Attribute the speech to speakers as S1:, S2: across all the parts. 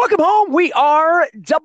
S1: Welcome home. We are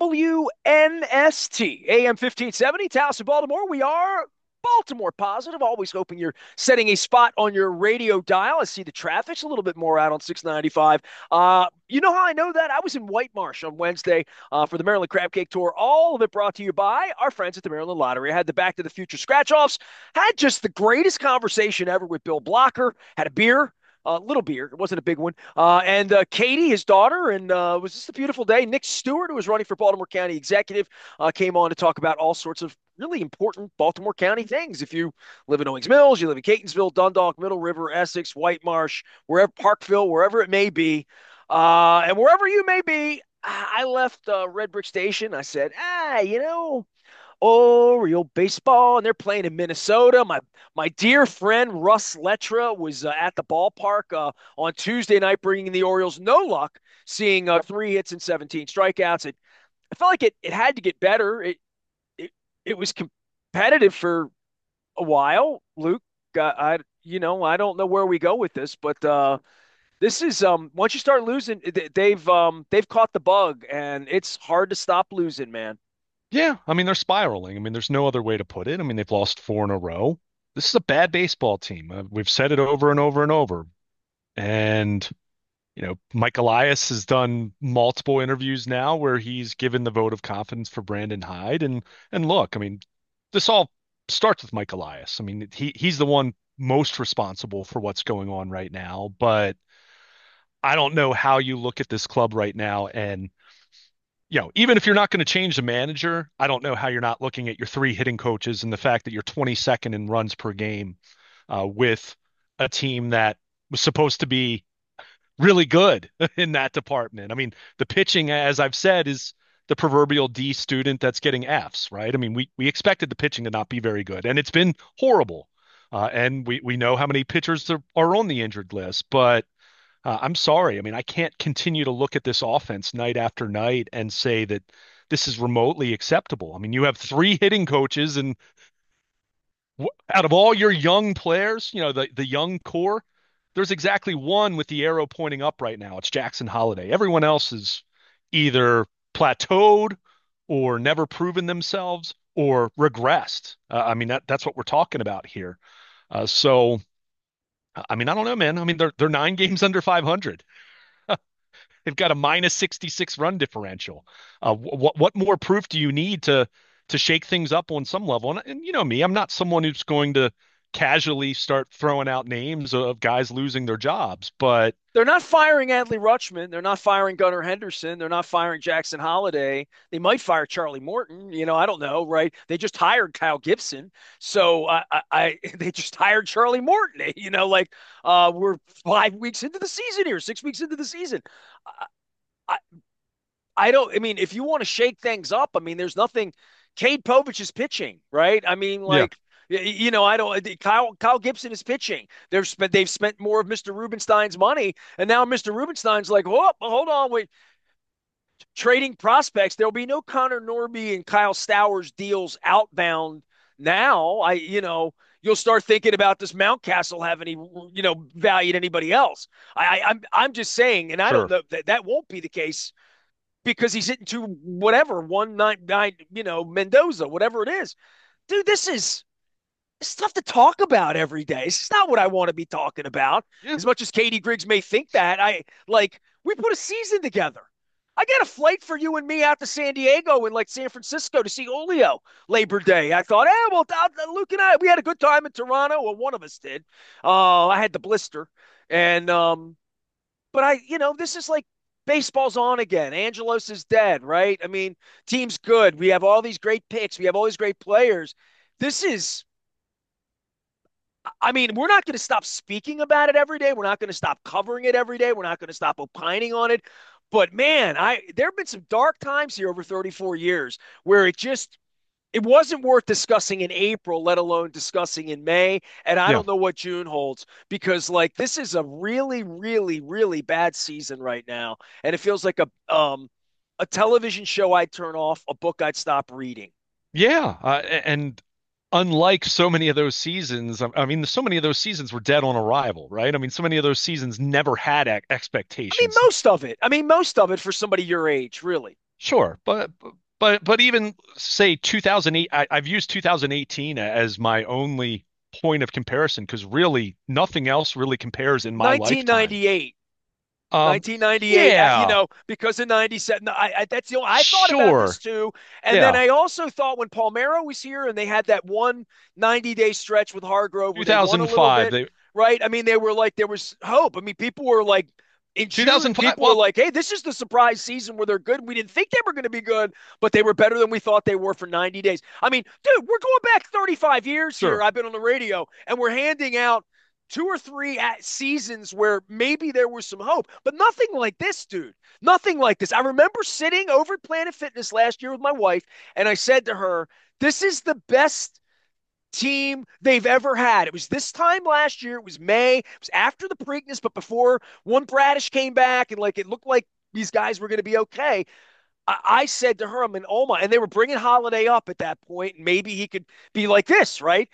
S1: WNST, AM 1570, Taos of Baltimore. We are Baltimore positive, always hoping you're setting a spot on your radio dial. I see the traffic's a little bit more out on 695. You know how I know that? I was in White Marsh on Wednesday for the Maryland Crab Cake Tour. All of it brought to you by our friends at the Maryland Lottery. I had the Back to the Future scratch offs, had just the greatest conversation ever with Bill Blocker, had a beer, little beer. It wasn't a big one. And Katie, his daughter, and was just a beautiful day. Nick Stewart, who was running for Baltimore County Executive, came on to talk about all sorts of really important Baltimore County things. If you live in Owings Mills, you live in Catonsville, Dundalk, Middle River, Essex, White Marsh, wherever, Parkville, wherever it may be, and wherever you may be, I left Red Brick Station. I said, Oriole baseball, and they're playing in Minnesota. My dear friend Russ Letra was at the ballpark on Tuesday night, bringing the Orioles no luck, seeing 3 hits and 17 strikeouts. I felt like it had to get better. It it was competitive for a while. Luke, I don't know where we go with this, but this is once you start losing, they've caught the bug, and it's hard to stop losing, man.
S2: Yeah, I mean they're spiraling. I mean there's no other way to put it. I mean they've lost four in a row. This is a bad baseball team. We've said it over and over and over. And Mike Elias has done multiple interviews now where he's given the vote of confidence for Brandon Hyde. And look, I mean this all starts with Mike Elias. I mean he's the one most responsible for what's going on right now. But I don't know how you look at this club right now and even if you're not going to change the manager, I don't know how you're not looking at your three hitting coaches and the fact that you're 22nd in runs per game with a team that was supposed to be really good in that department. I mean, the pitching, as I've said, is the proverbial D student that's getting Fs, right? I mean, we expected the pitching to not be very good, and it's been horrible. And we know how many pitchers are on the injured list, but I'm sorry. I mean, I can't continue to look at this offense night after night and say that this is remotely acceptable. I mean, you have three hitting coaches, and out of all your young players, the young core, there's exactly one with the arrow pointing up right now. It's Jackson Holiday. Everyone else is either plateaued or never proven themselves or regressed. I mean, that's what we're talking about here. So, I mean, I don't know, man. I mean, they're 9 games under 500. They've got a minus 66 run differential. What more proof do you need to shake things up on some level? And you know me, I'm not someone who's going to casually start throwing out names of guys losing their jobs, but
S1: They're not firing Adley Rutschman. They're not firing Gunnar Henderson. They're not firing Jackson Holiday. They might fire Charlie Morton. I don't know, right? They just hired Kyle Gibson, so they just hired Charlie Morton. We're 5 weeks into the season here, 6 weeks into the season. I, I, I don't. I mean, if you want to shake things up, I mean, there's nothing. Cade Povich is pitching, right? I mean,
S2: yeah,
S1: I don't. Kyle Gibson is pitching. They've spent more of Mr. Rubenstein's money, and now Mr. Rubenstein's like, oh, hold on, wait. Trading prospects. There'll be no Connor Norby and Kyle Stowers deals outbound now. You'll start thinking about this Mountcastle have any, value to anybody else. I'm just saying, and I don't
S2: sure.
S1: know that won't be the case because he's hitting to whatever 199, Mendoza, whatever it is. Dude, this is stuff to talk about every day. It's not what I want to be talking about.
S2: Yeah.
S1: As much as Katie Griggs may think that, we put a season together. I got a flight for you and me out to San Diego and like San Francisco to see Olio Labor Day. I thought, Luke and we had a good time in Toronto. Well, one of us did. I had the blister, and but this is like baseball's on again. Angelos is dead, right? I mean, team's good. We have all these great picks. We have all these great players. This is, I mean, we're not going to stop speaking about it every day. We're not going to stop covering it every day. We're not going to stop opining on it. But man, there have been some dark times here over 34 years where it wasn't worth discussing in April, let alone discussing in May. And I
S2: Yeah.
S1: don't know what June holds because like this is a really, really, really bad season right now. And it feels like a television show I'd turn off, a book I'd stop reading.
S2: Yeah. And unlike so many of those seasons, I mean, so many of those seasons were dead on arrival, right? I mean, so many of those seasons never had
S1: I mean,
S2: expectations.
S1: most of it. I mean, most of it for somebody your age, really.
S2: Sure, but even say 2008, I've used 2018 as my only point of comparison because really nothing else really compares in my lifetime.
S1: 1998.
S2: Um,
S1: 1998,
S2: yeah,
S1: because of 97. No, that's the only, I thought about this
S2: sure,
S1: too. And then
S2: yeah,
S1: I also thought when Palmero was here and they had that one 90-day stretch with Hargrove where they won a little
S2: 2005,
S1: bit,
S2: they
S1: right? I mean, they were like, there was hope. I mean, people were like, in June,
S2: 2005.
S1: people were
S2: Well,
S1: like, hey, this is the surprise season where they're good. We didn't think they were going to be good, but they were better than we thought they were for 90 days. I mean, dude, we're going back 35 years here.
S2: sure.
S1: I've been on the radio and we're handing out two or three seasons where maybe there was some hope, but nothing like this, dude. Nothing like this. I remember sitting over at Planet Fitness last year with my wife, and I said to her, this is the best team they've ever had. It was this time last year. It was May. It was after the Preakness, but before one Bradish came back, and like it looked like these guys were going to be okay. I said to her, I'm in Oma, and they were bringing Holiday up at that point, and maybe he could be like this, right?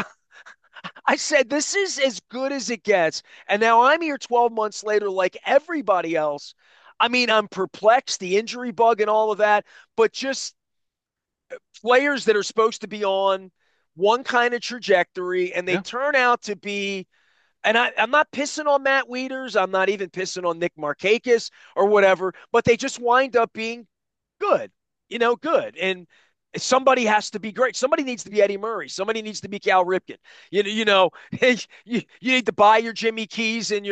S1: I said, this is as good as it gets. And now I'm here 12 months later, like everybody else. I mean, I'm perplexed, the injury bug and all of that, but just players that are supposed to be on one kind of trajectory and they
S2: Yeah.
S1: turn out to be. And I'm not pissing on Matt Wieters. I'm not even pissing on Nick Markakis or whatever, but they just wind up being good, good. And somebody has to be great. Somebody needs to be Eddie Murray. Somebody needs to be Cal Ripken. You need to buy your Jimmy Keys and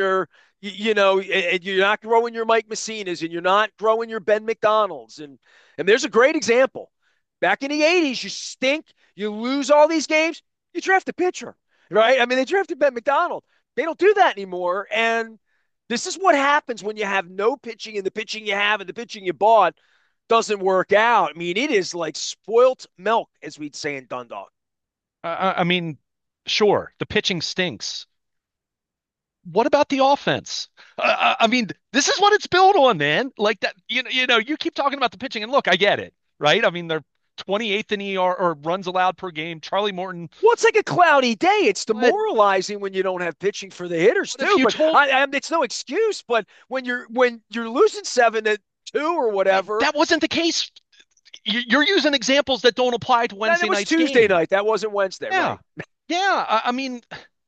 S1: and you're not growing your Mike Messinas and you're not growing your Ben McDonald's. And there's a great example. Back in the 80s, you stink, you lose all these games, you draft a pitcher, right? I mean, they drafted Ben McDonald. They don't do that anymore. And this is what happens when you have no pitching and the pitching you have and the pitching you bought doesn't work out. I mean, it is like spoilt milk, as we'd say in Dundalk.
S2: I mean, sure, the pitching stinks. What about the offense? I mean, this is what it's built on, man. Like that, you keep talking about the pitching, and look, I get it, right? I mean, they're 28th in ER or runs allowed per game. Charlie Morton,
S1: Well, it's like a cloudy day. It's
S2: but
S1: demoralizing when you don't have pitching for the hitters
S2: if
S1: too.
S2: you
S1: But
S2: told
S1: it's no excuse. But when you're losing 7-2 or whatever,
S2: that wasn't the case, you're using examples that don't apply to
S1: then it
S2: Wednesday
S1: was
S2: night's
S1: Tuesday
S2: game.
S1: night. That wasn't Wednesday,
S2: Yeah,
S1: right?
S2: yeah. I mean,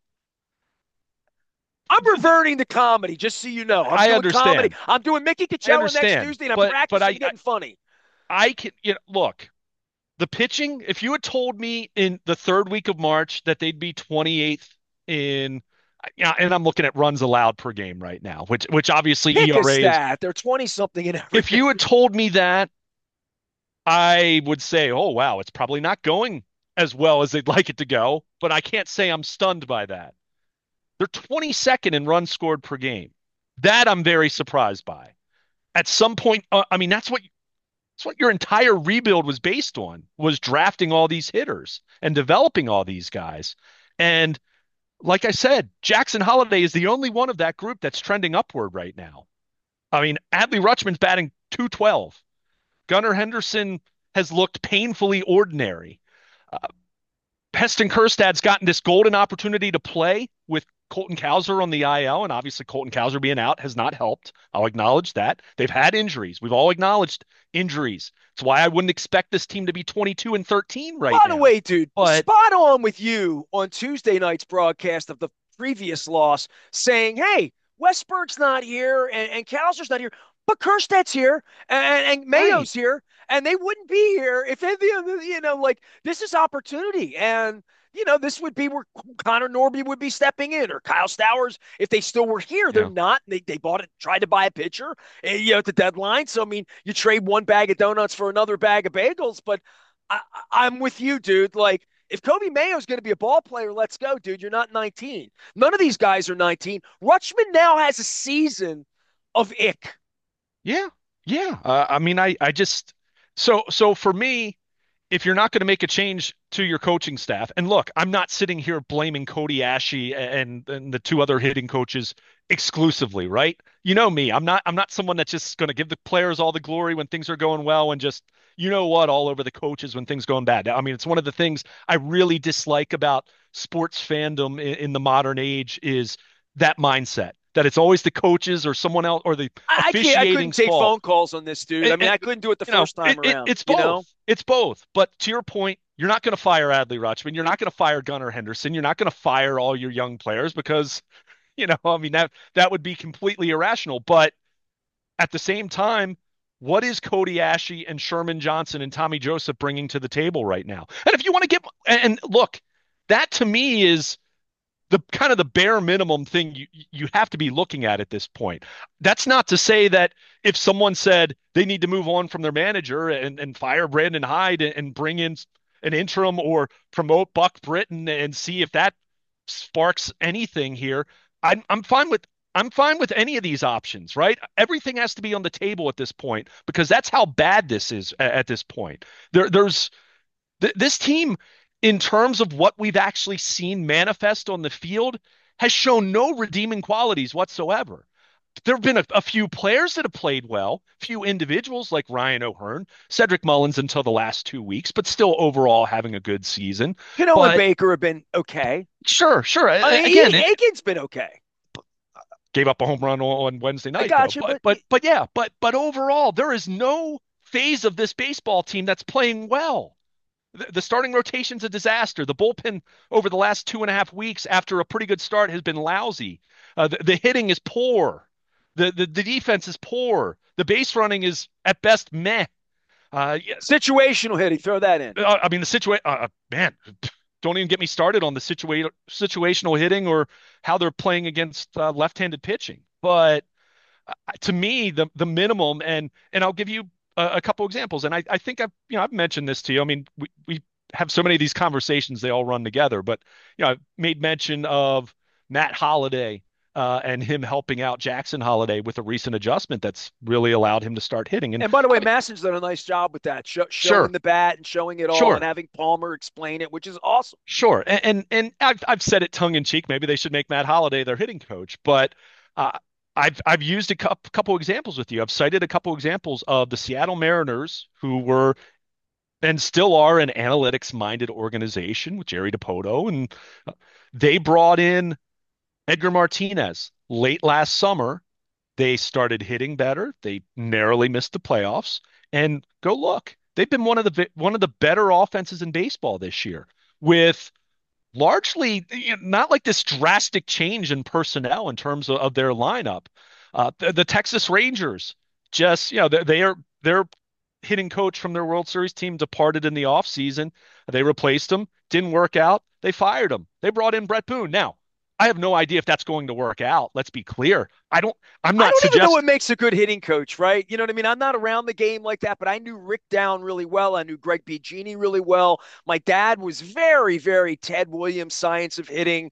S1: I'm reverting to comedy, just so you know. I'm
S2: I
S1: doing comedy.
S2: understand,
S1: I'm doing Mickey
S2: I
S1: Coachella next
S2: understand,
S1: Tuesday, and I'm
S2: but
S1: practicing getting funny.
S2: I can, look. The pitching, if you had told me in the third week of March that they'd be 28th in, yeah, and I'm looking at runs allowed per game right now, which obviously
S1: Pick a
S2: ERA is.
S1: stat. They're 20 something in
S2: If
S1: everything.
S2: you had told me that, I would say, oh wow, it's probably not going as well as they'd like it to go, but I can't say I'm stunned by that. They're 22nd in runs scored per game. That I'm very surprised by. At some point, I mean, that's what your entire rebuild was based on, was drafting all these hitters and developing all these guys. And like I said, Jackson Holliday is the only one of that group that's trending upward right now. I mean, Adley Rutschman's batting 212. Gunnar Henderson has looked painfully ordinary. Uh, Heston Kjerstad's gotten this golden opportunity to play with Colton Cowser on the IL, and obviously Colton Cowser being out has not helped. I'll acknowledge that. They've had injuries. We've all acknowledged injuries. It's why I wouldn't expect this team to be 22 and 13 right
S1: By the
S2: now.
S1: way, dude,
S2: But
S1: spot on with you on Tuesday night's broadcast of the previous loss, saying, "Hey, Westberg's not here and Cowser's not here, but Kersted's here and
S2: right,
S1: Mayo's here, and they wouldn't be here if any of the, like this is opportunity." And this would be where Connor Norby would be stepping in, or Kyle Stowers if they still were here. They're
S2: yeah.
S1: not. They bought it, tried to buy a pitcher, at the deadline. So I mean, you trade one bag of donuts for another bag of bagels, but I'm with you, dude. Like, if Kobe Mayo's going to be a ball player, let's go, dude. You're not 19. None of these guys are 19. Rutschman now has a season of
S2: Yeah. Yeah. I mean, I just so for me, if you're not going to make a change to your coaching staff, and look, I'm not sitting here blaming Cody Ashe and the two other hitting coaches exclusively, right? You know me. I'm not someone that's just going to give the players all the glory when things are going well and just you know what all over the coaches when things going bad. I mean, it's one of the things I really dislike about sports fandom in the modern age is that mindset that it's always the coaches or someone else or the
S1: I can't. I couldn't
S2: officiating's
S1: take
S2: fault.
S1: phone calls on this dude. I
S2: And,
S1: mean,
S2: and,
S1: I couldn't do it the
S2: you know,
S1: first time around.
S2: it's both. It's both. But to your point, you're not going to fire Adley Rutschman. You're not going to fire Gunnar Henderson. You're not going to fire all your young players because, I mean that would be completely irrational. But at the same time, what is Cody Ashe and Sherman Johnson and Tommy Joseph bringing to the table right now? And if you want to get and look, that to me is the kind of the bare minimum thing you have to be looking at this point. That's not to say that if someone said they need to move on from their manager and fire Brandon Hyde and bring in an interim or promote Buck Britton and see if that sparks anything here, I'm fine with any of these options, right? Everything has to be on the table at this point because that's how bad this is at this point. There's this team, in terms of what we've actually seen manifest on the field, has shown no redeeming qualities whatsoever. There have been a few players that have played well, few individuals like Ryan O'Hearn, Cedric Mullins until the last 2 weeks, but still overall having a good season.
S1: Cano and
S2: But
S1: Baker have been okay.
S2: sure.
S1: I mean,
S2: Again,
S1: Aiken's been okay.
S2: gave up a home run on Wednesday
S1: I
S2: night though.
S1: got you,
S2: But yeah, but overall, there is no phase of this baseball team that's playing well. The starting rotation's a disaster. The bullpen over the last 2.5 weeks after a pretty good start has been lousy. The hitting is poor. The defense is poor. The base running is at best meh. Yeah,
S1: situational hitting. Throw that in.
S2: I mean, the situation, man, don't even get me started on the situational hitting or how they're playing against left-handed pitching. But to me, the minimum, and I'll give you a couple examples, and I think I've mentioned this to you. I mean, we have so many of these conversations; they all run together. But I've made mention of Matt Holliday and him helping out Jackson Holliday with a recent adjustment that's really allowed him to start hitting. And
S1: And by the way,
S2: I mean,
S1: Masson's done a nice job with that, showing
S2: sure,
S1: the bat and showing it all, and
S2: sure,
S1: having Palmer explain it, which is awesome.
S2: sure, and I've said it tongue in cheek. Maybe they should make Matt Holliday their hitting coach, but. Uh, I've used a couple examples with you. I've cited a couple examples of the Seattle Mariners who were and still are an analytics-minded organization with Jerry Dipoto, and they brought in Edgar Martinez late last summer. They started hitting better. They narrowly missed the playoffs, and go look. They've been one of the better offenses in baseball this year with largely not like this drastic change in personnel in terms of their lineup. The Texas Rangers just, their hitting coach from their World Series team departed in the offseason. They replaced him, didn't work out. They fired him. They brought in Brett Boone. Now, I have no idea if that's going to work out. Let's be clear. I'm
S1: I
S2: not
S1: don't even know what
S2: suggesting.
S1: makes a good hitting coach, right? You know what I mean? I'm not around the game like that, but I knew Rick Down really well. I knew Greg Biagini really well. My dad was very, very Ted Williams science of hitting,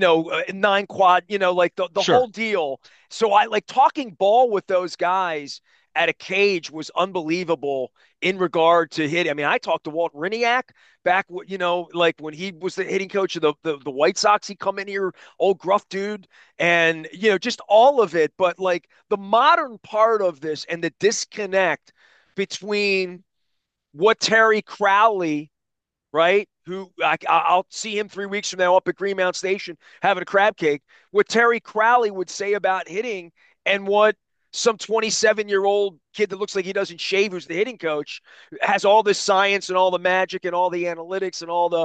S1: nine quad, like the whole
S2: Sure.
S1: deal. So I like talking ball with those guys at a cage was unbelievable in regard to hitting. I mean, I talked to Walt Riniak back, like when he was the hitting coach of the White Sox. He come in here, old gruff dude, and just all of it. But like the modern part of this and the disconnect between what Terry Crowley, right, who I'll see him 3 weeks from now up at Greenmount Station having a crab cake, what Terry Crowley would say about hitting and what some 27-year-old kid that looks like he doesn't shave, who's the hitting coach, has all this science and all the magic and all the analytics and all the,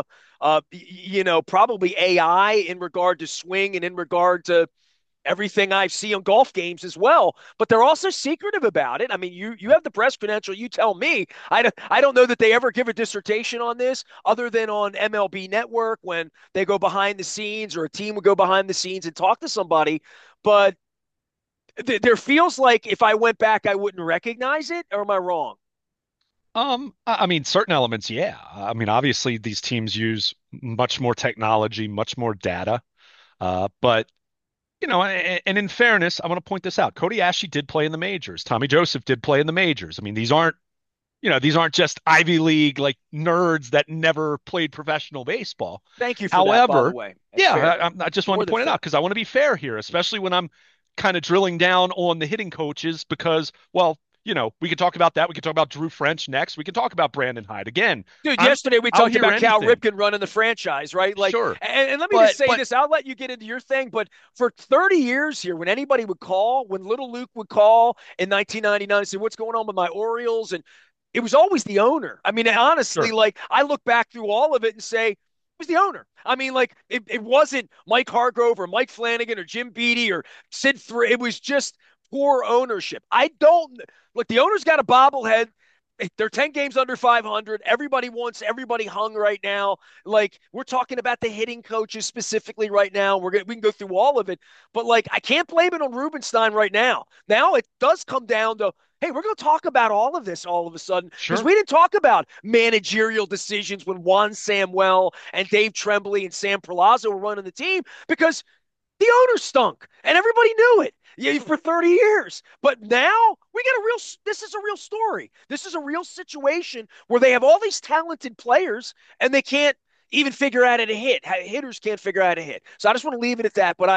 S1: probably AI in regard to swing and in regard to everything I see on golf games as well. But they're also secretive about it. I mean, you have the press credential. You tell me. I don't know that they ever give a dissertation on this other than on MLB Network when they go behind the scenes or a team would go behind the scenes and talk to somebody. But there feels like if I went back, I wouldn't recognize it. Or am I wrong?
S2: I mean, certain elements, yeah. I mean, obviously, these teams use much more technology, much more data. But and in fairness, I want to point this out. Cody Ashe did play in the majors. Tommy Joseph did play in the majors. I mean, these aren't, these aren't just Ivy League like nerds that never played professional baseball.
S1: Thank you for that, by the
S2: However,
S1: way. That's
S2: yeah,
S1: fair.
S2: I just wanted
S1: More
S2: to
S1: than
S2: point it out
S1: fair.
S2: because I want to be fair here, especially when I'm kind of drilling down on the hitting coaches because, well, we could talk about that. We could talk about Drew French next. We could talk about Brandon Hyde. Again,
S1: Dude,
S2: I'm
S1: yesterday we
S2: I'll
S1: talked
S2: hear
S1: about Cal
S2: anything.
S1: Ripken running the franchise, right? Like,
S2: Sure.
S1: and let me just
S2: But
S1: say
S2: but
S1: this. I'll let you get into your thing, but for 30 years here, when anybody would call, when Little Luke would call in 1999 and say, "What's going on with my Orioles?" and it was always the owner. I mean, honestly,
S2: sure.
S1: like I look back through all of it and say, it was the owner. I mean, like it wasn't Mike Hargrove or Mike Flanagan or Jim Beattie or Sid Three. It was just poor ownership. I don't look. The owner's got a bobblehead. They're 10 games under 500. Everybody wants everybody hung right now. Like we're talking about the hitting coaches specifically right now. We can go through all of it, but like I can't blame it on Rubenstein right now. Now it does come down to hey, we're going to talk about all of this all of a sudden because
S2: Sure.
S1: we didn't talk about managerial decisions when Juan Samuel and Dave Tremblay and Sam Palazzo were running the team because the owner stunk and everybody knew it for 30 years. But now we got this is a real story. This is a real situation where they have all these talented players and they can't even figure out how to hit. Hitters can't figure out how to hit. So I just want to leave it at that. But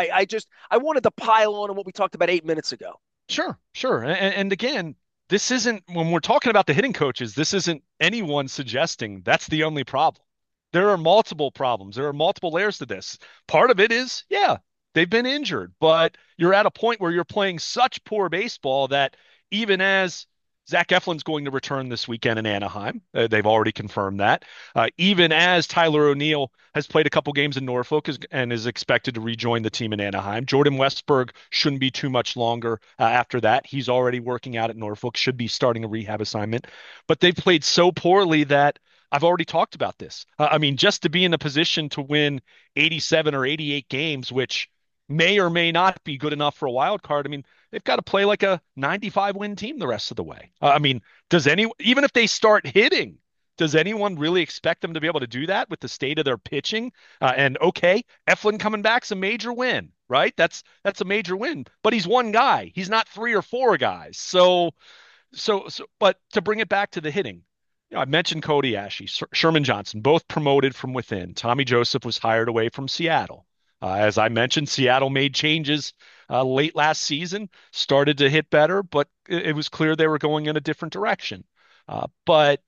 S1: I wanted to pile on what we talked about 8 minutes ago.
S2: Sure, sure. And again, this isn't when we're talking about the hitting coaches, this isn't anyone suggesting that's the only problem. There are multiple problems. There are multiple layers to this. Part of it is, yeah, they've been injured, but you're at a point where you're playing such poor baseball that even as Zach Eflin's going to return this weekend in Anaheim, they've already confirmed that. Even as Tyler O'Neill has played a couple games in Norfolk and is expected to rejoin the team in Anaheim, Jordan Westberg shouldn't be too much longer after that. He's already working out at Norfolk, should be starting a rehab assignment. But they've played so poorly that I've already talked about this. I mean, just to be in a position to win 87 or 88 games, which may or may not be good enough for a wild card. I mean, they've got to play like a 95 win team the rest of the way. I mean, even if they start hitting, does anyone really expect them to be able to do that with the state of their pitching? And okay, Eflin coming back's a major win, right? That's a major win, but he's one guy. He's not three or four guys. But to bring it back to the hitting, I mentioned Cody Ashley, Sherman Johnson, both promoted from within. Tommy Joseph was hired away from Seattle. As I mentioned, Seattle made changes late last season, started to hit better, but it was clear they were going in a different direction. But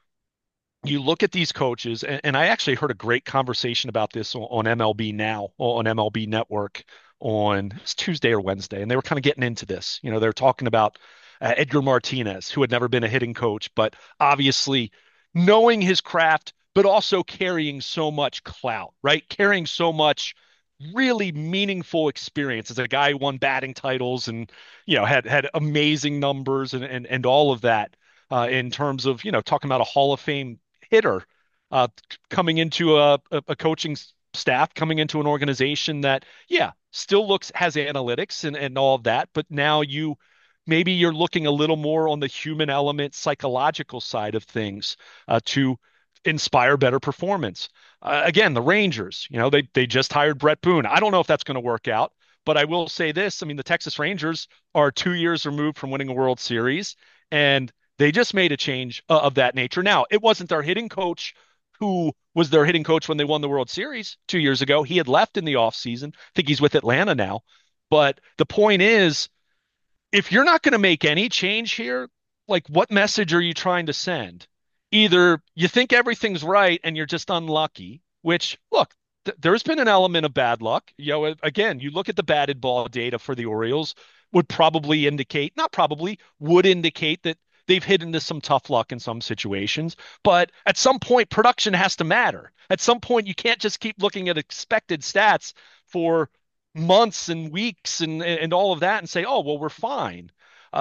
S2: you look at these coaches, and I actually heard a great conversation about this on MLB Now, on MLB Network on it was Tuesday or Wednesday, and they were kind of getting into this. They're talking about Edgar Martinez, who had never been a hitting coach, but obviously knowing his craft, but also carrying so much clout, right? Carrying so much really meaningful experience as a guy who won batting titles and had amazing numbers and all of that in terms of talking about a Hall of Fame hitter coming into a coaching staff, coming into an organization that still has analytics and all of that, but now maybe you're looking a little more on the human element, psychological side of things to inspire better performance. Again, the Rangers, they just hired Brett Boone. I don't know if that's going to work out, but I will say this. I mean, the Texas Rangers are 2 years removed from winning a World Series, and they just made a change of that nature. Now, it wasn't their hitting coach who was their hitting coach when they won the World Series 2 years ago. He had left in the offseason. I think he's with Atlanta now. But the point is, if you're not going to make any change here, like what message are you trying to send? Either you think everything's right and you're just unlucky, which look, there's been an element of bad luck. Again, you look at the batted ball data for the Orioles would probably indicate, not probably, would indicate that they've hit into some tough luck in some situations. But at some point, production has to matter. At some point, you can't just keep looking at expected stats for months and weeks and all of that and say, oh, well, we're fine.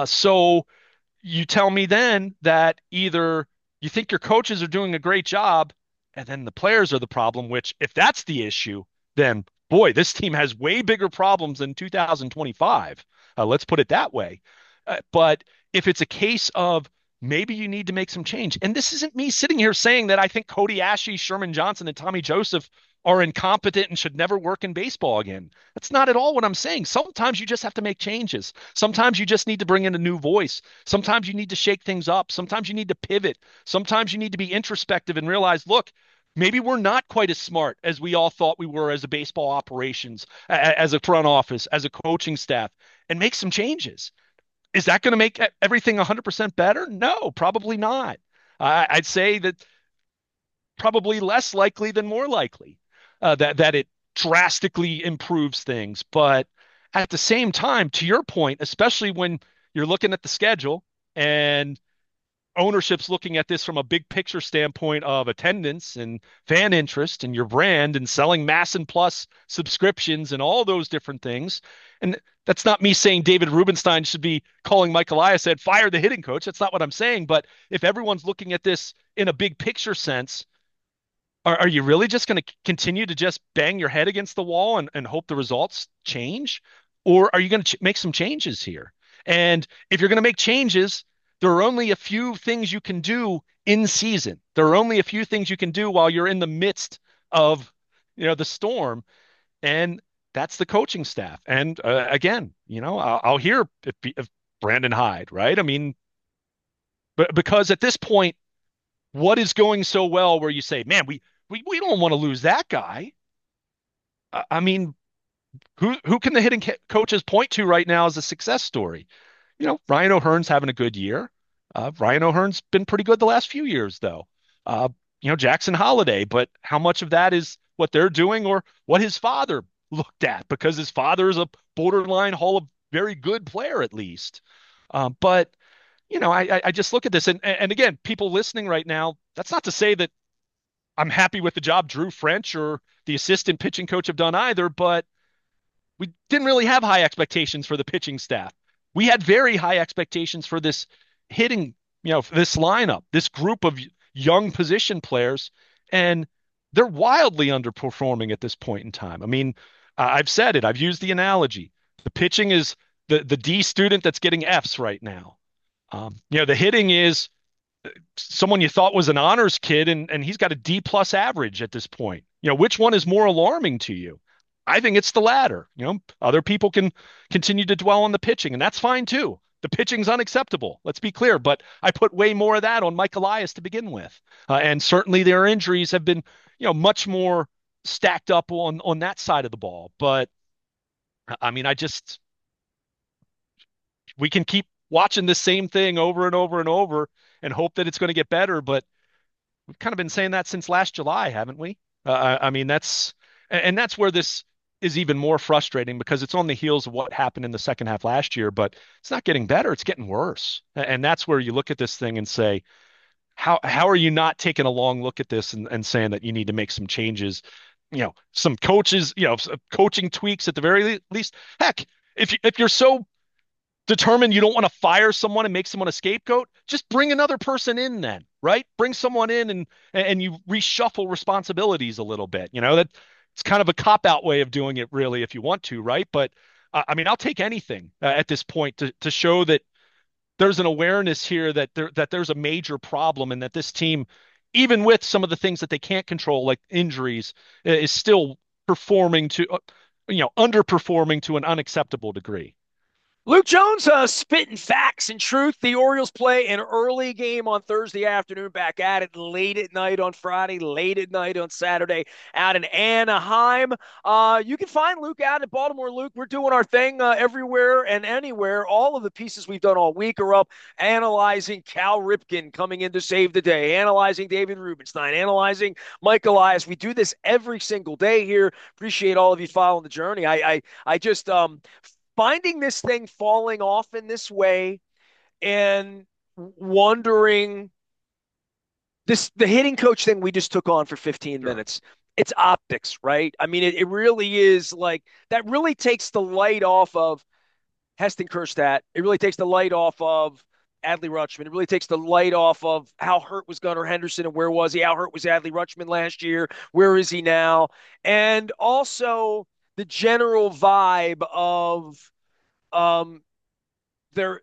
S2: So you tell me then that either you think your coaches are doing a great job and then the players are the problem, which if that's the issue, then boy, this team has way bigger problems than 2025. Let's put it that way. But if it's a case of maybe you need to make some change, and this isn't me sitting here saying that I think Cody Ashley, Sherman Johnson, and Tommy Joseph are incompetent and should never work in baseball again. That's not at all what I'm saying. Sometimes you just have to make changes. Sometimes you just need to bring in a new voice. Sometimes you need to shake things up. Sometimes you need to pivot. Sometimes you need to be introspective and realize, look, maybe we're not quite as smart as we all thought we were as a baseball operations, as a front office, as a coaching staff, and make some changes. Is that going to make everything 100% better? No, probably not. I'd say that probably less likely than more likely that it drastically improves things. But at the same time, to your point, especially when you're looking at the schedule and ownership's looking at this from a big picture standpoint of attendance and fan interest and your brand and selling mass and plus subscriptions and all those different things. And that's not me saying David Rubenstein should be calling Mike Elias said fire the hitting coach. That's not what I'm saying. But if everyone's looking at this in a big picture sense, are you really just going to continue to just bang your head against the wall and hope the results change? Or are you going to make some changes here? And if you're going to make changes, there are only a few things you can do in season. There are only a few things you can do while you're in the midst of, the storm. And that's the coaching staff. And again, I'll hear if Brandon Hyde, right? I mean, but because at this point, what is going so well where you say, man, we don't want to lose that guy. I mean, who can the hitting coaches point to right now as a success story? Ryan O'Hearn's having a good year. Ryan O'Hearn's been pretty good the last few years, though. Uh, Jackson Holiday, but how much of that is what they're doing or what his father looked at? Because his father is a borderline Hall of very good player, at least. But I just look at this, and again, people listening right now, that's not to say that I'm happy with the job Drew French or the assistant pitching coach have done either, but we didn't really have high expectations for the pitching staff. We had very high expectations for this hitting, this lineup, this group of young position players, and they're wildly underperforming at this point in time. I mean, I've said it, I've used the analogy. The pitching is the D student that's getting Fs right now. The hitting is someone you thought was an honors kid and he's got a D plus average at this point. Which one is more alarming to you? I think it's the latter. Other people can continue to dwell on the pitching, and that's fine too. The pitching's unacceptable. Let's be clear, but I put way more of that on Mike Elias to begin with, and certainly their injuries have been, much more stacked up on that side of the ball. But I mean, we can keep watching the same thing over and over and over and hope that it's going to get better. But we've kind of been saying that since last July, haven't we? I mean, that's where this is even more frustrating because it's on the heels of what happened in the second half last year, but it's not getting better. It's getting worse. And that's where you look at this thing and say, how are you not taking a long look at this and saying that you need to make some changes, some coaches, coaching tweaks at the very least. Heck, if you're so determined you don't want to fire someone and make someone a scapegoat, just bring another person in then, right? Bring someone in and you reshuffle responsibilities a little bit. That it's kind of a cop out way of doing it really if you want to, right? But I mean, I'll take anything at this point to show that there's an awareness here that there's a major problem and that this team, even with some of the things that they can't control like injuries, is still performing to underperforming to an unacceptable degree.
S1: Luke Jones spitting facts and truth. The Orioles play an early game on Thursday afternoon, back at it late at night on Friday, late at night on Saturday out in Anaheim. You can find Luke out in Baltimore. Luke, we're doing our thing everywhere and anywhere. All of the pieces we've done all week are up, analyzing Cal Ripken coming in to save the day, analyzing David Rubenstein, analyzing Mike Elias. We do this every single day here. Appreciate all of you following the journey. I just finding this thing falling off in this way and wondering the hitting coach thing we just took on for 15
S2: Sure.
S1: minutes. It's optics, right? I mean, it really is like that really takes the light off of Heston Kjerstad. It really takes the light off of Adley Rutschman. It really takes the light off of how hurt was Gunnar Henderson and where was he? How hurt was Adley Rutschman last year? Where is he now? And also the general vibe of um, there.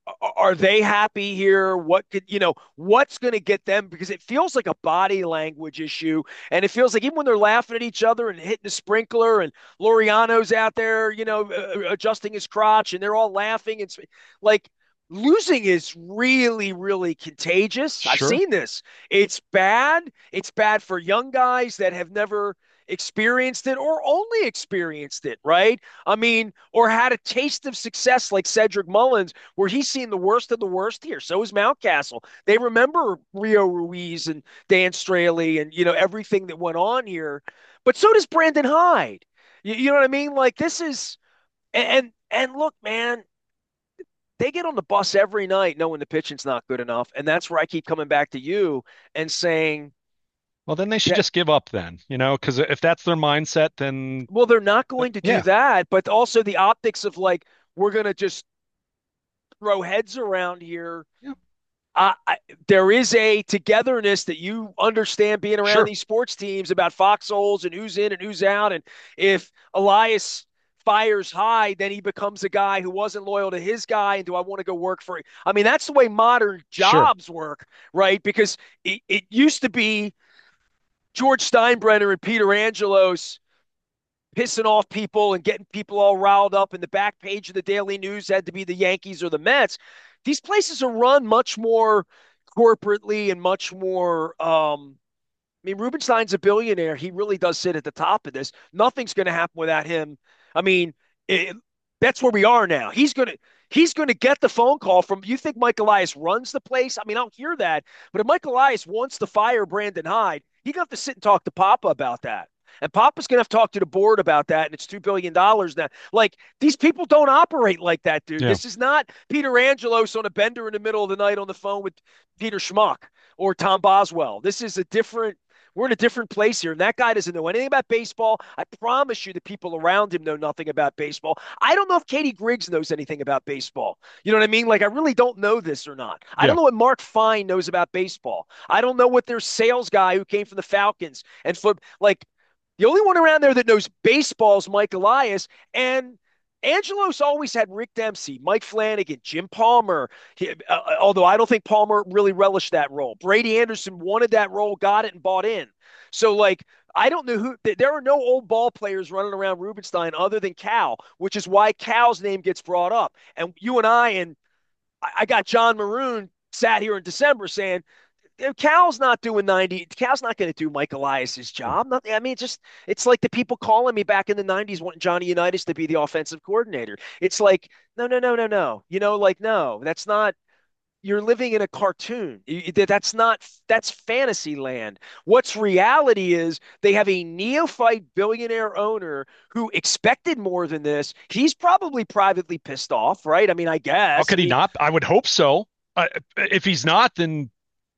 S1: Are they happy here? What's going to get them? Because it feels like a body language issue. And it feels like even when they're laughing at each other and hitting the sprinkler and Loriano's out there, adjusting his crotch and they're all laughing. It's like losing is really, really contagious. I've
S2: Sure,
S1: seen this. It's bad. It's bad for young guys that have never experienced it or only experienced it, right? I mean, or had a taste of success like Cedric Mullins where he's seen the worst of the worst here. So is Mountcastle. They remember Rio Ruiz and Dan Straley and everything that went on here. But so does Brandon Hyde. You know what I mean? Like this is and look, man, they get on the bus every night knowing the pitching's not good enough, and that's where I keep coming back to you and saying
S2: well then they should
S1: that.
S2: just give up then, because if that's their mindset, then
S1: Well, they're not going to do
S2: yeah,
S1: that, but also the optics of like we're going to just throw heads around here.
S2: yeah,
S1: I, there is a togetherness that you understand being around
S2: sure,
S1: these sports teams about foxholes and who's in and who's out. And if Elias fires high, then he becomes a guy who wasn't loyal to his guy. And do I want to go work for? I mean, that's the way modern
S2: sure,
S1: jobs work, right? Because it used to be George Steinbrenner and Peter Angelos pissing off people and getting people all riled up, and the back page of the Daily News had to be the Yankees or the Mets. These places are run much more corporately and much more. I mean, Rubenstein's a billionaire. He really does sit at the top of this. Nothing's going to happen without him. I mean, it, that's where we are now. He's going to get the phone call from. You think Mike Elias runs the place? I mean, I'll hear that. But if Mike Elias wants to fire Brandon Hyde, he got to sit and talk to Papa about that. And Papa's going to have to talk to the board about that. And it's $2 billion now. Like, these people don't operate like that, dude.
S2: yeah,
S1: This is not Peter Angelos on a bender in the middle of the night on the phone with Peter Schmuck or Tom Boswell. This is a different we're in a different place here, and that guy doesn't know anything about baseball. I promise you, the people around him know nothing about baseball. I don't know if Katie Griggs knows anything about baseball. You know what I mean? Like, I really don't know this or not. I don't
S2: yeah.
S1: know what Mark Fine knows about baseball. I don't know what their sales guy who came from the Falcons and foot like the only one around there that knows baseball is Mike Elias. And Angelos always had Rick Dempsey, Mike Flanagan, Jim Palmer. Although I don't think Palmer really relished that role. Brady Anderson wanted that role, got it, and bought in. So, like, I don't know who. There are no old ball players running around Rubenstein other than Cal, which is why Cal's name gets brought up. And you and I got John Maroon sat here in December saying Cal's not doing 90. Cal's not going to do Mike Elias's job. Not, I mean, it's like the people calling me back in the 90s wanting Johnny Unitas to be the offensive coordinator. It's like, no, no, no, no, no. Like, no, that's not. You're living in a cartoon. That's fantasy land. What's reality is they have a neophyte billionaire owner who expected more than this. He's probably privately pissed off, right? I mean, I
S2: How
S1: guess. I
S2: could he
S1: mean,
S2: not? I would hope so. If he's not, then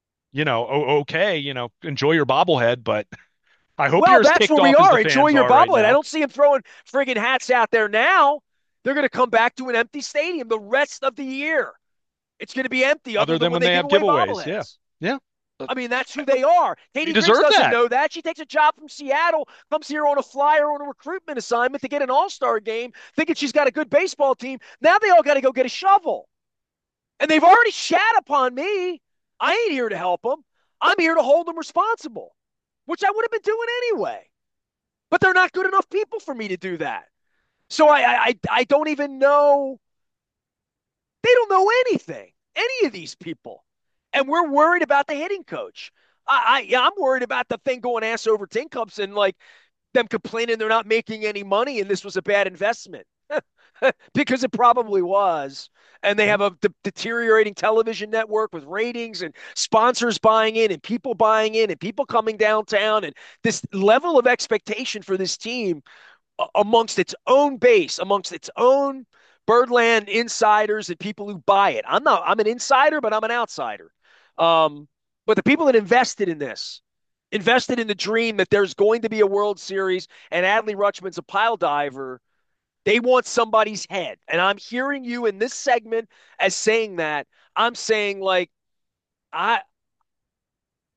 S2: okay, enjoy your bobblehead, but I hope
S1: well,
S2: you're as
S1: that's
S2: ticked
S1: where we
S2: off as
S1: are.
S2: the
S1: Enjoy
S2: fans
S1: your
S2: are right
S1: bobblehead. I
S2: now.
S1: don't see him throwing friggin' hats out there now. They're going to come back to an empty stadium the rest of the year. It's going to be empty other
S2: Other
S1: than
S2: than
S1: when
S2: when
S1: they
S2: they
S1: give
S2: have
S1: away
S2: giveaways, yeah,
S1: bobbleheads.
S2: yeah, Uh,
S1: I mean, that's who they are.
S2: they
S1: Katie Griggs
S2: deserve
S1: doesn't
S2: that.
S1: know that. She takes a job from Seattle, comes here on a flyer on a recruitment assignment to get an all-star game, thinking she's got a good baseball team. Now they all got to go get a shovel. And they've already shat upon me. I ain't here to help them. I'm here to hold them responsible, which I would have been doing anyway. But they're not good enough people for me to do that. So I don't even know. They don't know anything, any of these people. And we're worried about the hitting coach. Yeah, I'm worried about the thing going ass over tin cups and like them complaining they're not making any money and this was a bad investment. Because it probably was. And they
S2: Yeah.
S1: have a deteriorating television network with ratings and sponsors buying in and people buying in and people coming downtown. And this level of expectation for this team amongst its own base, amongst its own Birdland insiders and people who buy it. I'm an insider, but I'm an outsider. Um, but the people that invested in this, invested in the dream that there's going to be a World Series and Adley Rutschman's a pile diver, they want somebody's head. And I'm hearing you in this segment as saying that. I'm saying, like, I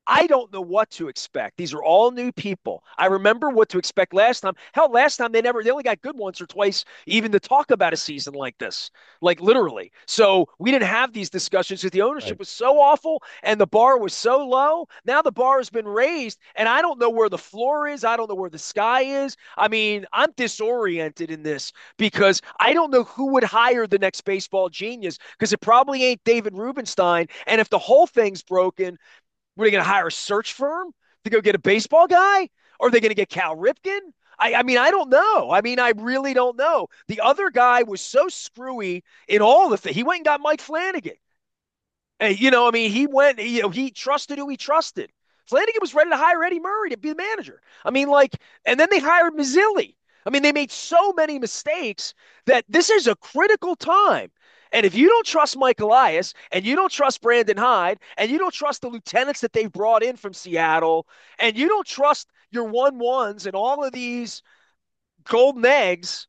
S1: I don't know what to expect. These are all new people. I remember what to expect last time. Hell, last time they only got good once or twice even to talk about a season like this, like literally. So we didn't have these discussions because the ownership
S2: Right.
S1: was so awful and the bar was so low. Now the bar has been raised, and I don't know where the floor is. I don't know where the sky is. I mean, I'm disoriented in this because I don't know who would hire the next baseball genius because it probably ain't David Rubenstein. And if the whole thing's broken, were they going to hire a search firm to go get a baseball guy? Or are they going to get Cal Ripken? I mean, I don't know. I mean, I really don't know. The other guy was so screwy in all the things. He went and got Mike Flanagan. And, I mean, he trusted who he trusted. Flanagan was ready to hire Eddie Murray to be the manager. I mean, like, and then they hired Mazzilli. I mean, they made so many mistakes that this is a critical time. And if you don't trust Mike Elias and you don't trust Brandon Hyde and you don't trust the lieutenants that they've brought in from Seattle and you don't trust your 1-1s and all of these golden eggs,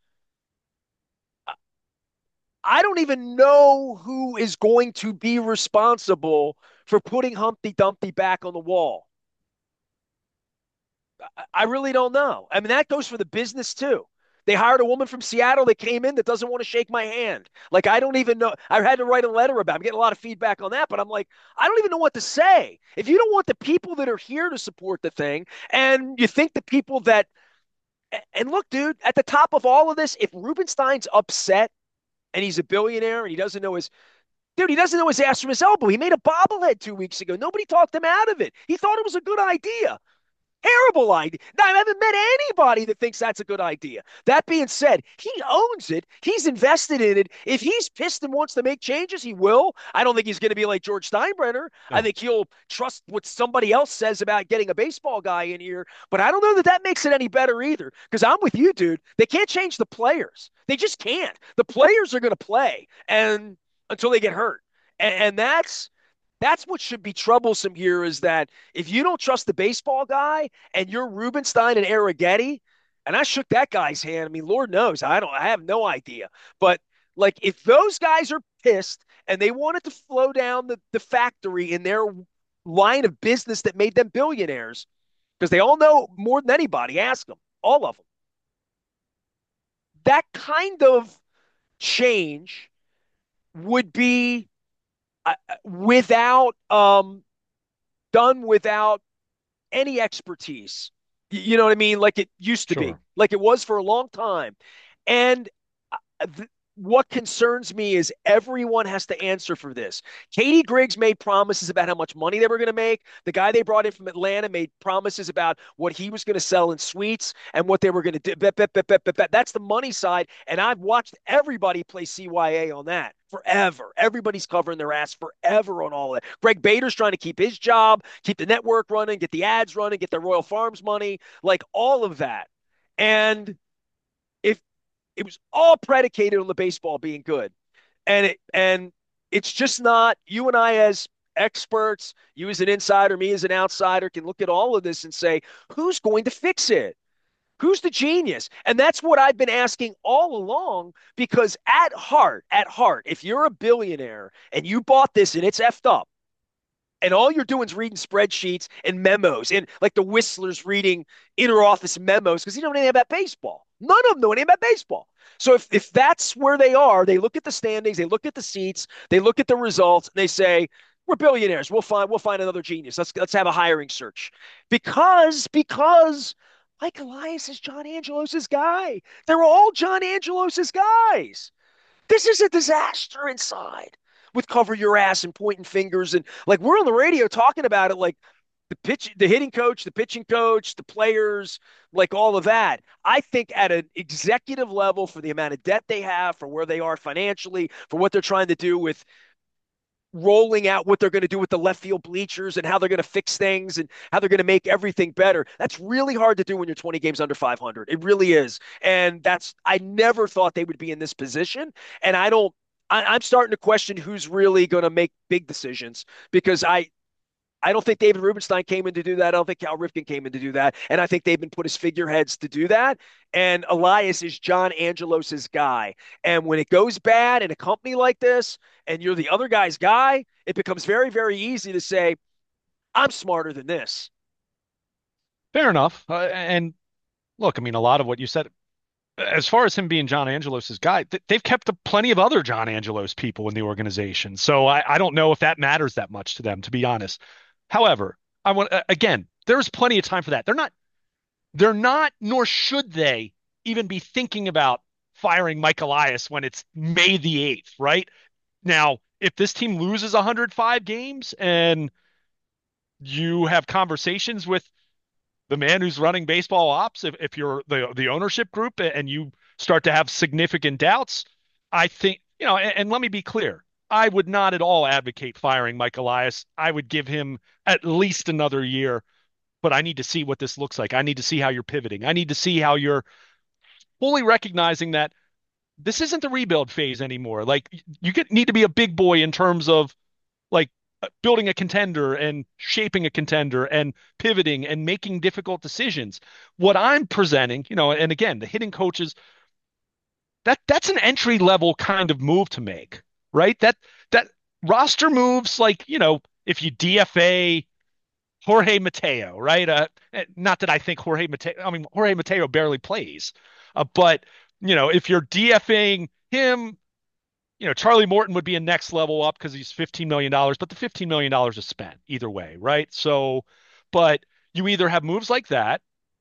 S1: I don't even know who is going to be responsible for putting Humpty Dumpty back on the wall. I really don't know. I mean, that goes for the business too. They hired a woman from Seattle that came in that doesn't want to shake my hand. Like, I don't even know. I had to write a letter about it. I'm getting a lot of feedback on that, but I'm like, I don't even know what to say. If you don't want the people that are here to support the thing, and you think the people that, and look, dude, at the top of all of this, if Rubenstein's upset and he's a billionaire and he doesn't know his ass from his elbow. He made a bobblehead 2 weeks ago. Nobody talked him out of it. He thought it was a good idea. Terrible idea. Now, I haven't met anybody that thinks that's a good idea. That being said, he owns it. He's invested in it. If he's pissed and wants to make changes, he will. I don't think he's going to be like George Steinbrenner. I
S2: No.
S1: think he'll trust what somebody else says about getting a baseball guy in here. But I don't know that that makes it any better either. Because I'm with you, dude. They can't change the players. They just can't. The players are going to play and until they get hurt. And that's what should be troublesome here is that if you don't trust the baseball guy and you're Rubenstein and Arrighetti, and I shook that guy's hand. I mean, Lord knows, I have no idea. But like, if those guys are pissed and they want it to flow down the factory in their line of business that made them billionaires, because they all know more than anybody, ask them, all of them. That kind of change would be without done without any expertise. You know what I mean? Like it used to be,
S2: Sure.
S1: like it was for a long time. And th- what concerns me is everyone has to answer for this. Katie Griggs made promises about how much money they were going to make. The guy they brought in from Atlanta made promises about what he was going to sell in suites and what they were going to do. Bet, bet, bet, bet, bet, bet. That's the money side. And I've watched everybody play CYA on that forever. Everybody's covering their ass forever on all of that. Greg Bader's trying to keep his job, keep the network running, get the ads running, get the Royal Farms money, like all of that. And if it was all predicated on the baseball being good. And it's just not you and I as experts, you as an insider, me as an outsider can look at all of this and say, who's going to fix it? Who's the genius? And that's what I've been asking all along because at heart, if you're a billionaire and you bought this and it's effed up, and all you're doing is reading spreadsheets and memos and like the Whistlers reading inner office memos because you don't know anything about baseball. None of them know anything about baseball. So if that's where they are, they look at the standings, they look at the seats, they look at the results, and they say, "We're billionaires. We'll find another genius. Let's have a hiring search." Because Mike Elias is John Angelos's guy. They're all John Angelos's guys. This is a disaster inside with cover your ass and pointing fingers. And like we're on the radio talking about it like the hitting coach, the pitching coach, the players, like all of that. I think at an executive level, for the amount of debt they have, for where they are financially, for what they're trying to do with rolling out what they're going to do with the left field bleachers and how they're going to fix things and how they're going to make everything better. That's really hard to do when you're 20 games under 500. It really is. And I never thought they would be in this position. And I'm starting to question who's really going to make big decisions because I don't think David Rubenstein came in to do that. I don't think Cal Ripken came in to do that. And I think they've been put as figureheads to do that. And Elias is John Angelos's guy. And when it goes bad in a company like this, and you're the other guy's guy, it becomes very, very easy to say, I'm smarter than this.
S2: Fair enough. And look, I mean, a lot of what you said, as far as him being John Angelos's guy, they've kept plenty of other John Angelos people in the organization. So I don't know if that matters that much to them, to be honest. However, I want again, there's plenty of time for that. They're not, nor should they even be thinking about firing Mike Elias when it's May the 8th, right? Now, if this team loses 105 games and you have conversations with the man who's running baseball ops, if you're the ownership group and you start to have significant doubts, I think, and let me be clear, I would not at all advocate firing Mike Elias. I would give him at least another year, but I need to see what this looks like. I need to see how you're pivoting. I need to see how you're fully recognizing that this isn't the rebuild phase anymore. Like need to be a big boy in terms of like building a contender and shaping a contender and pivoting and making difficult decisions. What I'm presenting, and again, the hitting coaches, that's an entry level kind of move to make, right? That roster moves like, if you DFA Jorge Mateo, right? Not that I think Jorge Mateo, I mean, Jorge Mateo barely plays, but if you're DFAing him, Charlie Morton would be a next level up because he's $15 million, but the $15 million is spent either way, right? So, but you either have moves like that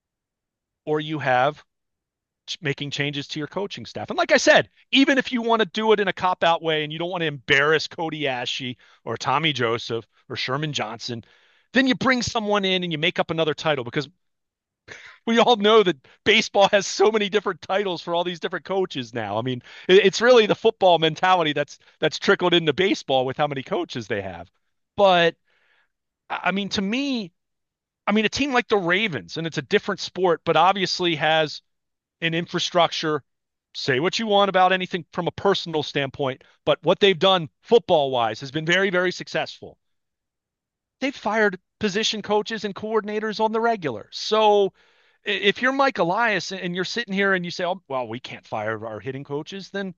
S2: or you have making changes to your coaching staff. And like I said, even if you want to do it in a cop out way and you don't want to embarrass Cody Ashe or Tommy Joseph or Sherman Johnson, then you bring someone in and you make up another title because we all know that baseball has so many different titles for all these different coaches now. I mean, it's really the football mentality that's trickled into baseball with how many coaches they have. But I mean, to me, I mean, a team like the Ravens, and it's a different sport, but obviously has an infrastructure. Say what you want about anything from a personal standpoint, but what they've done football wise has been very, very successful. They've fired position coaches and coordinators on the regular. So if you're Mike Elias and you're sitting here and you say, oh, well, we can't fire our hitting coaches, then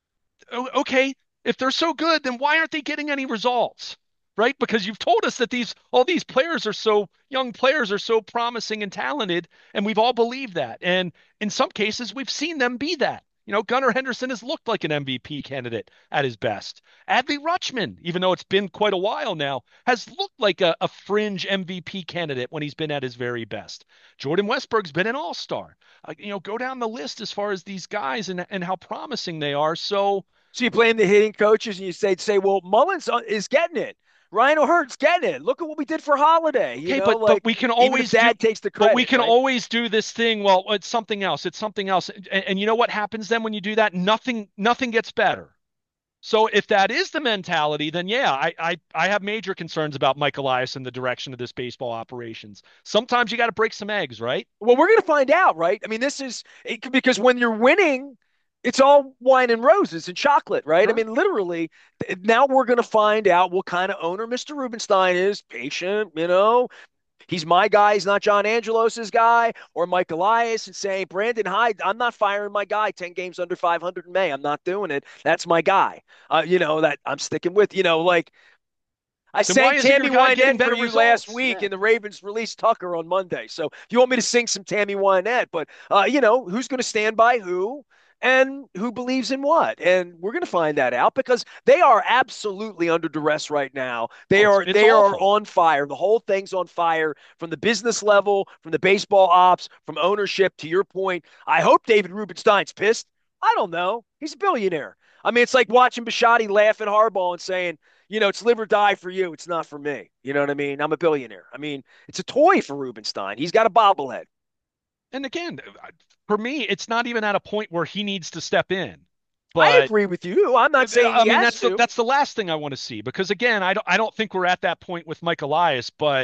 S2: okay, if they're so good, then why aren't they getting any results? Right? Because you've told us that all these players are so young players are so promising and talented, and we've all believed that. And in some cases, we've seen them be that. Gunnar Henderson has looked like an MVP candidate at his best. Adley Rutschman, even though it's been quite a while now, has looked like a fringe MVP candidate when he's been at his very best. Jordan Westberg's been an all-star. Go down the list as far as these guys and how promising they are.
S1: So you blame the hitting coaches and you say, well, Mullins is getting it. Ryan O'Hearn's getting it. Look at what we did for Holiday.
S2: Okay, but
S1: Like
S2: we can
S1: even if
S2: always do
S1: Dad takes the
S2: but we
S1: credit,
S2: can
S1: right?
S2: always do this thing. Well, it's something else. It's something else. And you know what happens then when you do that? Nothing gets better. So if that is the mentality, then yeah, I have major concerns about Mike Elias and the direction of this baseball operations. Sometimes you got to break some eggs, right?
S1: Well, we're going to find out, right? I mean, because when you're winning, it's all wine and roses and chocolate, right? I
S2: Sure.
S1: mean, literally, now we're going to find out what kind of owner Mr. Rubenstein is. Patient, he's my guy. He's not John Angelos's guy or Mike Elias and saying, Brandon Hyde, I'm not firing my guy 10 games under 500 in May. I'm not doing it. That's my guy. That I'm sticking with, like I
S2: Then why
S1: sang
S2: isn't your
S1: Tammy
S2: guy getting
S1: Wynette for
S2: better
S1: you last
S2: results?
S1: week,
S2: Yeah.
S1: and the Ravens released Tucker on Monday. So if you want me to sing some Tammy Wynette, but who's going to stand by who and who believes in what, and we're going to find that out because they are absolutely under duress right now. They
S2: Oh, it's
S1: are
S2: it's
S1: they are
S2: awful.
S1: on fire. The whole thing's on fire from the business level, from the baseball ops, from ownership. To your point, I hope David Rubenstein's pissed. I don't know. He's a billionaire. I mean, it's like watching Bisciotti laugh at Harbaugh and saying, it's live or die for you. It's not for me. You know what I mean? I'm a billionaire. I mean, it's a toy for Rubenstein. He's got a bobblehead.
S2: And again, for me, it's not even at a point where he needs to step in.
S1: I
S2: But
S1: agree with you. I'm not saying
S2: I
S1: he
S2: mean,
S1: has
S2: that's the
S1: to.
S2: that's the last thing I want to see because again, I don't think we're at that point with Mike Elias, but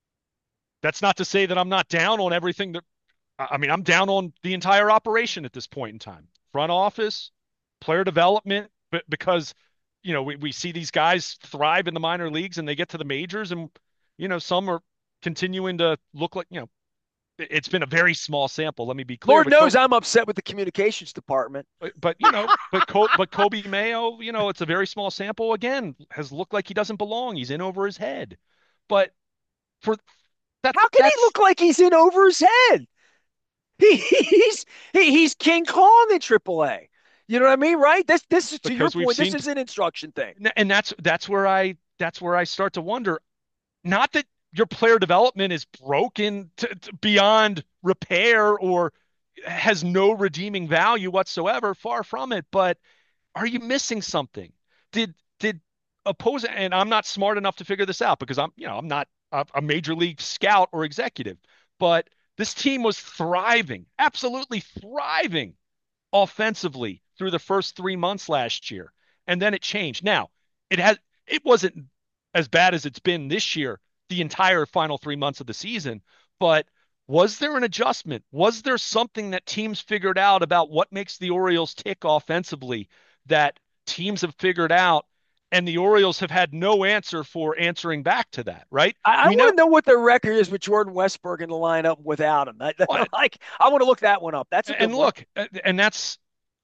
S2: that's not to say that I'm not down on everything that I mean, I'm down on the entire operation at this point in time. Front office, player development, but because we see these guys thrive in the minor leagues and they get to the majors and some are continuing to look like, it's been a very small sample. Let me be clear,
S1: Lord knows I'm upset with the communications department.
S2: but Kobe Mayo, it's a very small sample again, has looked like he doesn't belong. He's in over his head. But for that
S1: How can he
S2: that's
S1: look like he's in over his head? He's King Kong in AAA. You know what I mean, right? This is to your
S2: because we've
S1: point. This
S2: seen,
S1: is an instruction thing.
S2: and that's where I start to wonder. Not that your player development is broken beyond repair or has no redeeming value whatsoever. Far from it. But are you missing something? Did oppose? And I'm not smart enough to figure this out because I'm not a major league scout or executive. But this team was thriving, absolutely thriving offensively through the first 3 months last year, and then it changed. Now it wasn't as bad as it's been this year, the entire final 3 months of the season, but was there an adjustment? Was there something that teams figured out about what makes the Orioles tick offensively that teams have figured out? And the Orioles have had no answer for answering back to that, right?
S1: I
S2: We know
S1: want to know what the record is with Jordan Westburg in the lineup without him.
S2: what,
S1: Like, I want to look that one up. That's a good
S2: and
S1: one.
S2: look, and that's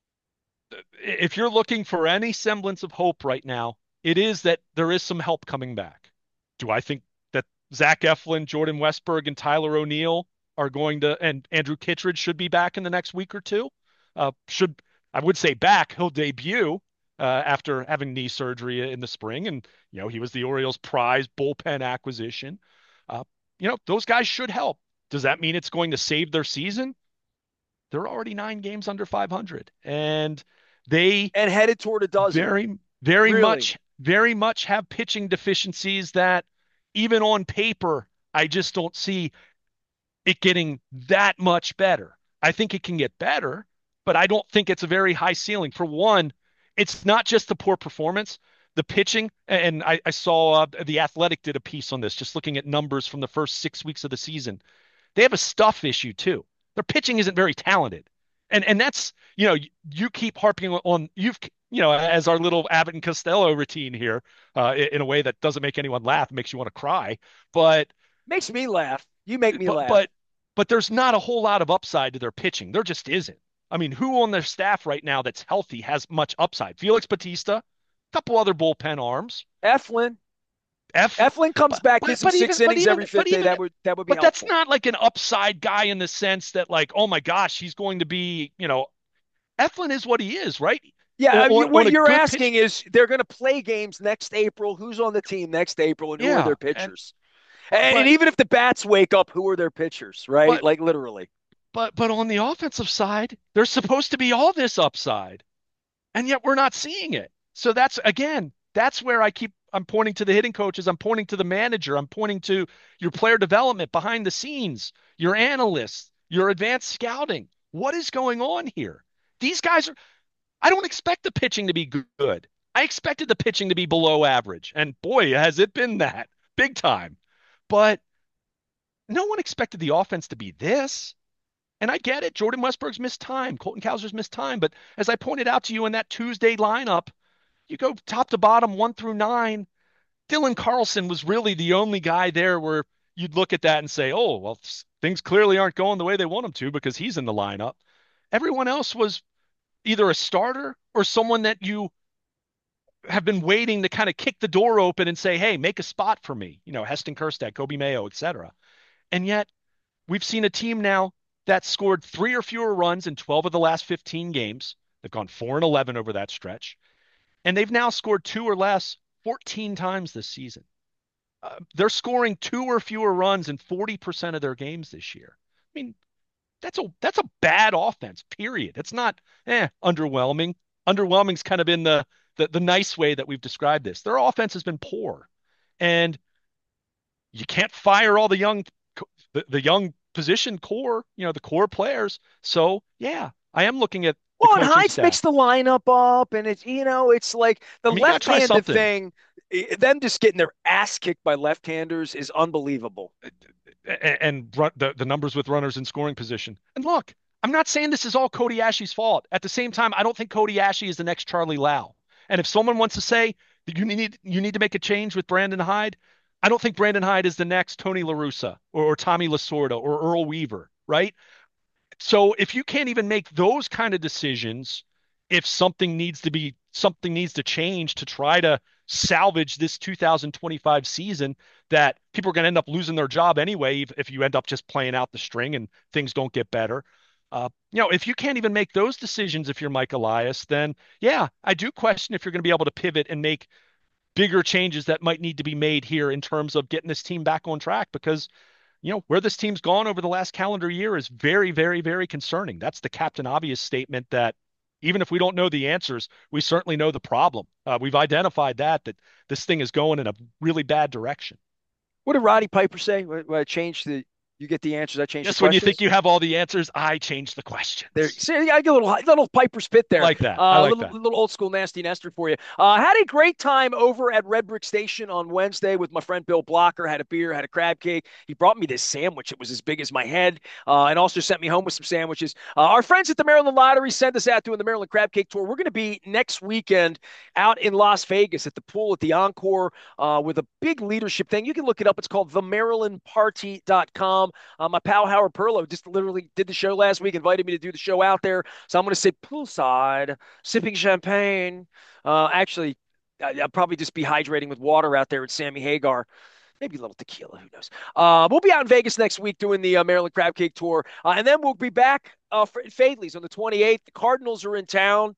S2: if you're looking for any semblance of hope right now, it is that there is some help coming back. Do I think that Zach Eflin, Jordan Westburg, and Tyler O'Neill are going to, and Andrew Kittredge should be back in the next week or two? Should I would say back? He'll debut after having knee surgery in the spring, and he was the Orioles' prize bullpen acquisition. Uh, those guys should help. Does that mean it's going to save their season? They're already 9 games under 500, and they
S1: And headed toward a dozen.
S2: very, very
S1: Really.
S2: much, very much have pitching deficiencies that even on paper, I just don't see it getting that much better. I think it can get better, but I don't think it's a very high ceiling. For one, it's not just the poor performance, the pitching. And I saw The Athletic did a piece on this, just looking at numbers from the first 6 weeks of the season. They have a stuff issue too. Their pitching isn't very talented. And that's, you keep harping on as our little Abbott and Costello routine here, in a way that doesn't make anyone laugh, makes you want to cry. But
S1: Makes me laugh. You make me
S2: but
S1: laugh.
S2: but but there's not a whole lot of upside to their pitching. There just isn't. I mean, who on their staff right now that's healthy has much upside? Felix Batista, a couple other bullpen arms.
S1: Eflin.
S2: F,
S1: Eflin comes
S2: but
S1: back,
S2: but
S1: gets him
S2: but
S1: six
S2: even but
S1: innings
S2: even
S1: every
S2: but
S1: fifth day.
S2: even
S1: That would be
S2: but that's
S1: helpful.
S2: not like an upside guy in the sense that, like, oh my gosh, he's going to be, Eflin is what he is, right?
S1: Yeah,
S2: On
S1: what
S2: a
S1: you're
S2: good pitch.
S1: asking is they're going to play games next April. Who's on the team next April, and who are
S2: Yeah,
S1: their pitchers? And
S2: but
S1: even if the bats wake up, who are their pitchers? Right,
S2: but
S1: like literally.
S2: but on the offensive side, there's supposed to be all this upside, and yet we're not seeing it. So that's where I'm pointing to the hitting coaches, I'm pointing to the manager, I'm pointing to your player development behind the scenes, your analysts, your advanced scouting. What is going on here? These guys are I don't expect the pitching to be good. I expected the pitching to be below average, and boy, has it been that big time. But no one expected the offense to be this. And I get it. Jordan Westburg's missed time. Colton Cowser's missed time. But as I pointed out to you in that Tuesday lineup, you go top to bottom, 1 through 9. Dylan Carlson was really the only guy there where you'd look at that and say, oh, well, things clearly aren't going the way they want them to because he's in the lineup. Everyone else was either a starter or someone that you have been waiting to kind of kick the door open and say, hey, make a spot for me. Heston Kjerstad, Kobe Mayo, etc. And yet we've seen a team now that scored 3 or fewer runs in 12 of the last 15 games. They've gone 4-11 over that stretch. And they've now scored 2 or less 14 times this season. They're scoring 2 or fewer runs in 40% of their games this year. I mean, that's a bad offense, period. It's not underwhelming. Underwhelming's kind of in the nice way that we've described this. Their offense has been poor. And you can't fire all the young position core, the core players. So yeah, I am looking at the
S1: Well, and
S2: coaching
S1: Hines
S2: staff.
S1: mixed the lineup up, and it's like the
S2: I mean, you got to try
S1: left-handed
S2: something.
S1: thing. Them just getting their ass kicked by left-handers is unbelievable.
S2: And the numbers with runners in scoring position. And look, I'm not saying this is all Cody Ashley's fault. At the same time, I don't think Cody Ashley is the next Charlie Lau. And if someone wants to say that you need to make a change with Brandon Hyde, I don't think Brandon Hyde is the next Tony La Russa or Tommy Lasorda or Earl Weaver, right? So if you can't even make those kind of decisions, if something needs to change to try to salvage this 2025 season, that people are going to end up losing their job anyway if you end up just playing out the string and things don't get better. If you can't even make those decisions if you're Mike Elias, then yeah, I do question if you're going to be able to pivot and make bigger changes that might need to be made here in terms of getting this team back on track, because where this team's gone over the last calendar year is very, very, very concerning. That's the Captain Obvious statement that even if we don't know the answers, we certainly know the problem. We've identified that this thing is going in a really bad direction.
S1: What did Roddy Piper say? Change the you get the answers. I change the
S2: Just when you think
S1: questions.
S2: you have all the answers, I change the
S1: There,
S2: questions.
S1: see, I get a little Piper spit
S2: I
S1: there.
S2: like that. I like
S1: Little
S2: that.
S1: little old school nasty Nestor for you. Had a great time over at Red Brick Station on Wednesday with my friend Bill Blocker. Had a beer, had a crab cake. He brought me this sandwich. It was as big as my head, and also sent me home with some sandwiches. Our friends at the Maryland Lottery sent us out doing the Maryland Crab Cake Tour. We're going to be next weekend out in Las Vegas at the pool at the Encore with a big leadership thing. You can look it up. It's called themarylandparty.com. My pal Howard Perlow just literally did the show last week, invited me to do the show out there. So I'm going to sit poolside, sipping champagne. Actually, I'll probably just be hydrating with water out there at Sammy Hagar. Maybe a little tequila, who knows? We'll be out in Vegas next week doing the Maryland Crab Cake Tour. And then we'll be back for Fadley's on the 28th. The Cardinals are in town.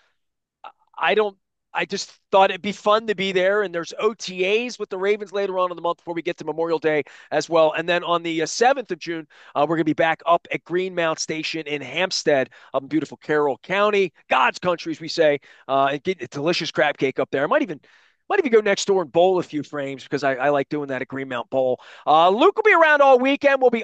S1: I don't. I just thought it'd be fun to be there. And there's OTAs with the Ravens later on in the month before we get to Memorial Day as well. And then on the 7th of June, we're going to be back up at Greenmount Station in Hampstead, up in beautiful Carroll County, God's country, as we say, and get a delicious crab cake up there. I might even go next door and bowl a few frames because I like doing that at Greenmount Bowl. Luke will be around all weekend. We'll be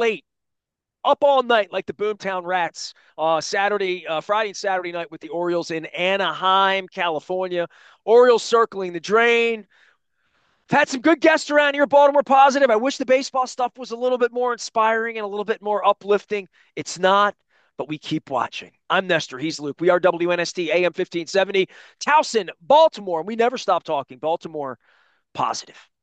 S1: up all night like the Boomtown Rats. Friday and Saturday night with the Orioles in Anaheim, California. Orioles circling the drain. I've had some good guests around here, Baltimore Positive. I wish the baseball stuff was a little bit more inspiring and a little bit more uplifting. It's not, but we keep watching. I'm Nestor. He's Luke. We are WNST AM 1570, Towson, Baltimore. And we never stop talking. Baltimore Positive.